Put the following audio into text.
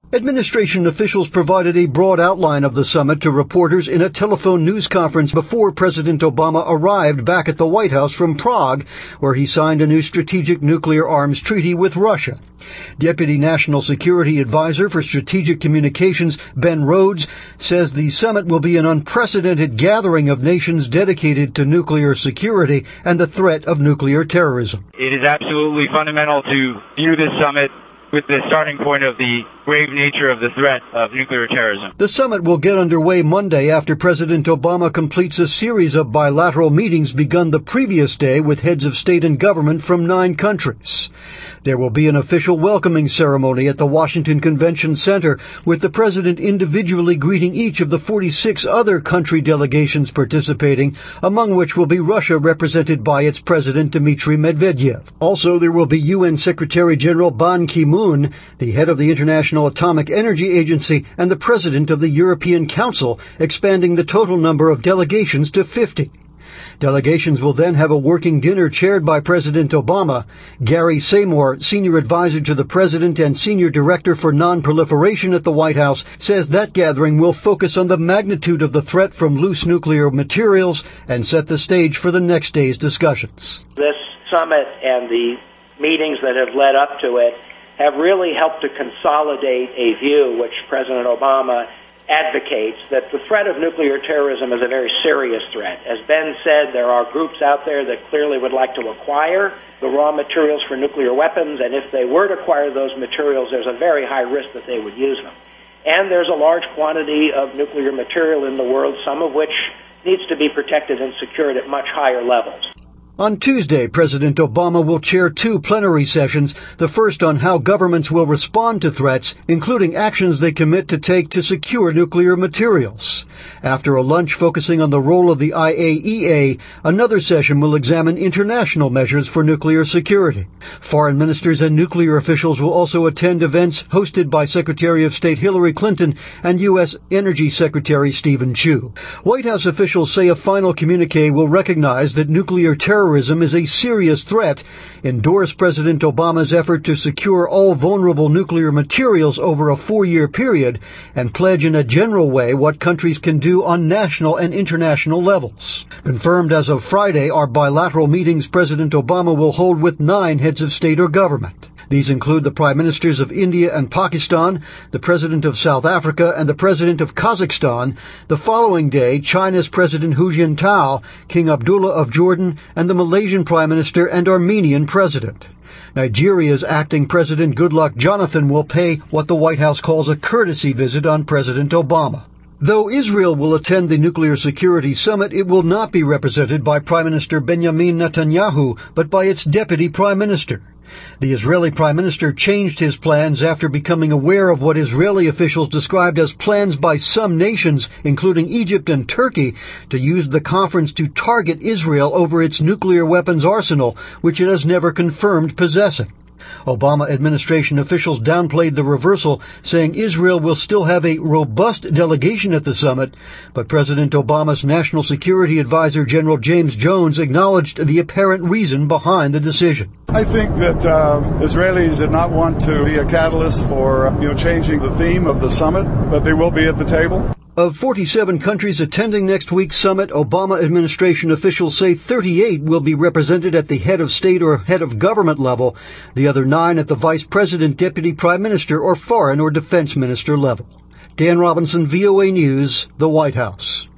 Administration officials provided a broad outline of the summit to reporters in a telephone news conference before President Obama arrived back at the White House from Prague, where he signed a new strategic nuclear arms treaty with Russia. Deputy National Security Advisor for Strategic Communications, Ben Rhodes, says the summit will be an unprecedented gathering of nations dedicated to nuclear security and the threat of nuclear terrorism. It is absolutely fundamental to view this summit with the starting point of the grave nature of the threat of nuclear terrorism. The summit will get underway Monday after President Obama completes a series of bilateral meetings begun the previous day with heads of state and government from 9 countries. There will be an official welcoming ceremony at the Washington Convention Center, with the president individually greeting each of the 46 other country delegations participating, among which will be Russia, represented by its president Dmitry Medvedev. Also, there will be UN Secretary General Ban Ki-moon, the head of the International Atomic Energy Agency, and the president of the European Council, expanding the total number of delegations to 50. Delegations will then have a working dinner chaired by President Obama. Gary Seymour, senior advisor to the president and senior director for non-proliferation at the White House, says that gathering will focus on the magnitude of the threat from loose nuclear materials and set the stage for the next day's discussions. This summit and the meetings that have led up to it have really helped to consolidate a view which President Obama advocates, that the threat of nuclear terrorism is a very serious threat. As Ben said, there are groups out there that clearly would like to acquire the raw materials for nuclear weapons, and if they were to acquire those materials, there's a very high risk that they would use them. And there's a large quantity of nuclear material in the world, some of which needs to be protected and secured at much higher levels. On Tuesday, President Obama will chair 2 plenary sessions, the first on how governments will respond to threats, including actions they commit to take to secure nuclear materials. After a lunch focusing on the role of the IAEA, another session will examine international measures for nuclear security. Foreign ministers and nuclear officials will also attend events hosted by Secretary of State Hillary Clinton and U.S. Energy Secretary Stephen Chu. White House officials say a final communique will recognize that nuclear terrorism is a serious threat, endorse President Obama's effort to secure all vulnerable nuclear materials over a 4-year period, and pledge in a general way what countries can do on national and international levels. Confirmed as of Friday are bilateral meetings President Obama will hold with 9 heads of state or government. These include the Prime Ministers of India and Pakistan, the President of South Africa, and the President of Kazakhstan. The following day, China's President Hu Jintao, King Abdullah of Jordan, and the Malaysian Prime Minister and Armenian President. Nigeria's acting President Goodluck Jonathan will pay what the White House calls a courtesy visit on President Obama. Though Israel will attend the Nuclear Security Summit, it will not be represented by Prime Minister Benjamin Netanyahu, but by its Deputy Prime Minister. The Israeli Prime Minister changed his plans after becoming aware of what Israeli officials described as plans by some nations, including Egypt and Turkey, to use the conference to target Israel over its nuclear weapons arsenal, which it has never confirmed possessing. Obama administration officials downplayed the reversal, saying Israel will still have a robust delegation at the summit, but President Obama's National Security Advisor General James Jones acknowledged the apparent reason behind the decision. I think that Israelis did not want to be a catalyst for changing the theme of the summit, but they will be at the table. Of 47 countries attending next week's summit, Obama administration officials say 38 will be represented at the head of state or head of government level, the other 9 at the vice president, deputy prime minister, or foreign or defense minister level. Dan Robinson, VOA News, the White House.